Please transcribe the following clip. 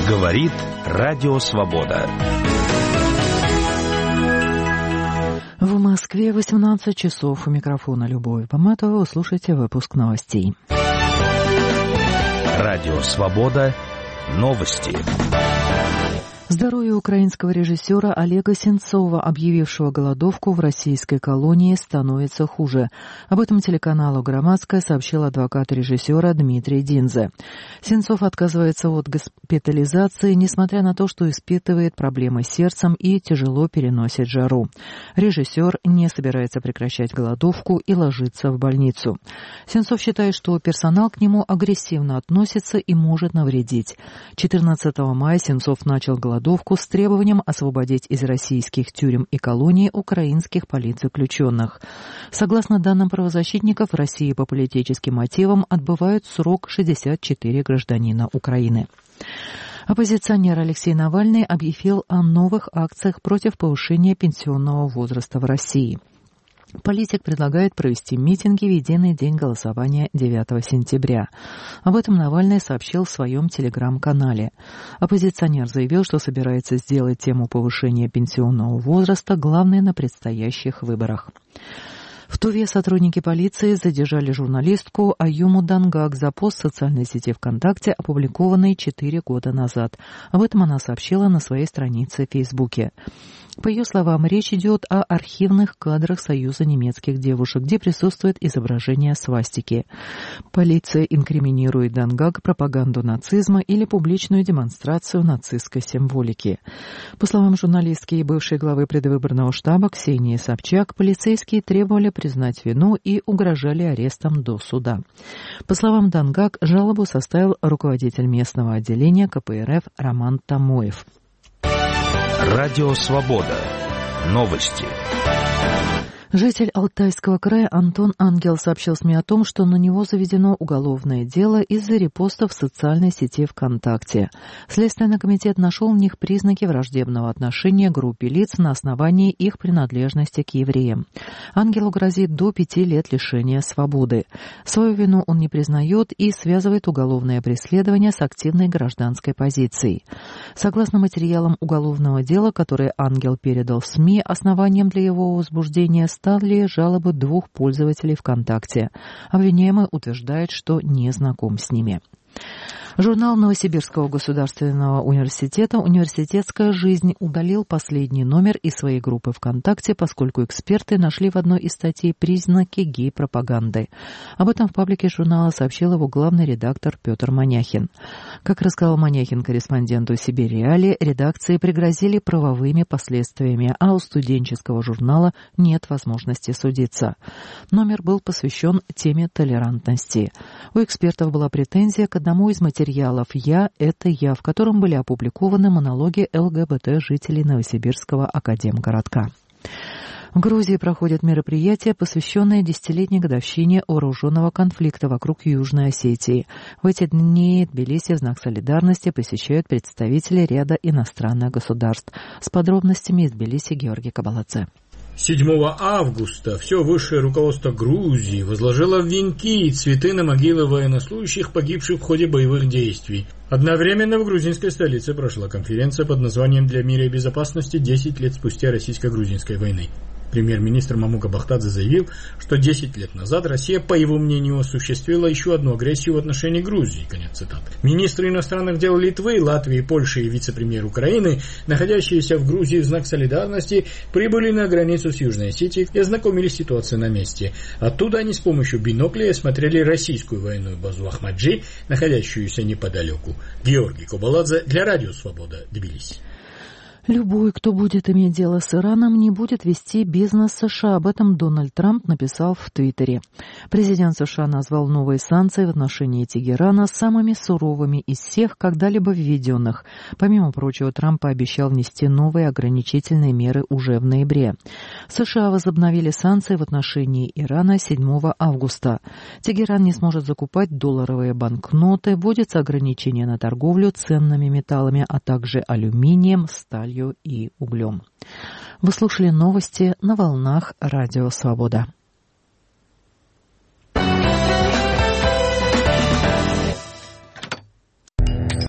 Говорит Радио Свобода. В Москве 18 часов. У микрофона Любовь Поматова. Вы слушаете выпуск новостей. Радио Свобода. Новости. Здоровье украинского режиссера Олега Сенцова, объявившего голодовку в российской колонии, становится хуже. Об этом телеканалу «Громадская» сообщил адвокат режиссера Дмитрий Динзе. Сенцов отказывается от госпитализации, несмотря на то, что испытывает проблемы с сердцем и тяжело переносит жару. Режиссер не собирается прекращать голодовку и ложиться в больницу. Сенцов считает, что персонал к нему агрессивно относится и может навредить. 14 мая Сенцов начал голодовку с требованием освободить из российских тюрем и колоний украинских политзаключенных. Согласно данным правозащитников, в России по политическим мотивам отбывают срок 64 гражданина Украины. Оппозиционер Алексей Навальный объявил о новых акциях против повышения пенсионного возраста в России. Политик предлагает провести митинги в единый день голосования 9 сентября. Об этом Навальный сообщил в своем телеграм-канале. Оппозиционер заявил, что собирается сделать тему повышения пенсионного возраста главной на предстоящих выборах. В Туве сотрудники полиции задержали журналистку Аюму Дангак за пост в социальной сети ВКонтакте, опубликованный 4 года назад. Об этом она сообщила на своей странице в Фейсбуке. По ее словам, речь идет о архивных кадрах Союза немецких девушек, где присутствует изображение свастики. Полиция инкриминирует Дангак пропаганду нацизма или публичную демонстрацию нацистской символики. По словам журналистки и бывшей главы предвыборного штаба Ксении Собчак, полицейские требовали признать вину и угрожали арестом до суда. По словам Дангак, жалобу составил руководитель местного отделения КПРФ Роман Тамоев. Радио Свобода. Новости. Житель Алтайского края Антон Ангел сообщил СМИ о том, что на него заведено уголовное дело из-за репостов в социальной сети ВКонтакте. Следственный комитет нашел в них признаки враждебного отношения к группе лиц на основании их принадлежности к евреям. Ангелу грозит до 5 лет лишения свободы. Свою вину он не признает и связывает уголовное преследование с активной гражданской позицией. Согласно материалам уголовного дела, которые Ангел передал в СМИ, основанием для его возбуждения стали жалобы 2 пользователей ВКонтакте. Обвиняемый утверждает, что не знаком с ними. Журнал Новосибирского государственного университета «Университетская жизнь» удалил последний номер из своей группы ВКонтакте, поскольку эксперты нашли в одной из статей признаки гей-пропаганды. Об этом в паблике журнала сообщил его главный редактор Петр Маняхин. Как рассказал Маняхин корреспонденту «Сибирь Реалии», редакции пригрозили правовыми последствиями, а у студенческого журнала нет возможности судиться. Номер был посвящен теме толерантности. У экспертов была претензия к одному из материалов «Я – это я», в котором были опубликованы монологи ЛГБТ-жителей Новосибирского академгородка. В Грузии проходят мероприятия, посвященные 10-летней годовщине вооруженного конфликта вокруг Южной Осетии. В эти дни Тбилиси в знак солидарности посещают представители ряда иностранных государств. С подробностями из Тбилиси Георгий Кабаладзе. 7 августа все высшее руководство Грузии возложило венки и цветы на могилы военнослужащих, погибших в ходе боевых действий. Одновременно в грузинской столице прошла конференция под названием «Для мира и безопасности 10 лет спустя российско-грузинской войны». Премьер-министр Мамука Бахтадзе заявил, что 10 лет назад Россия, по его мнению, осуществила еще одну агрессию в отношении Грузии. Конец цитаты. Министры иностранных дел Литвы, Латвии, Польши и вице-премьер Украины, находящиеся в Грузии в знак солидарности, прибыли на границу с Южной Осетией и ознакомились с ситуацией на месте. Оттуда они с помощью биноклей осмотрели российскую военную базу Ахмаджи, находящуюся неподалеку. Георгий Кабаладзе для Радио Свобода, Тбилиси. Любой, кто будет иметь дело с Ираном, не будет вести бизнес США. Об этом Дональд Трамп написал в Твиттере. Президент США назвал новые санкции в отношении Тегерана самыми суровыми из всех когда-либо введенных. Помимо прочего, Трамп пообещал внести новые ограничительные меры уже в ноябре. США возобновили санкции в отношении Ирана 7 августа. Тегеран не сможет закупать долларовые банкноты, вводятся ограничения на торговлю ценными металлами, а также алюминием, сталью и углем. Вы слушали новости на волнах Радио Свобода.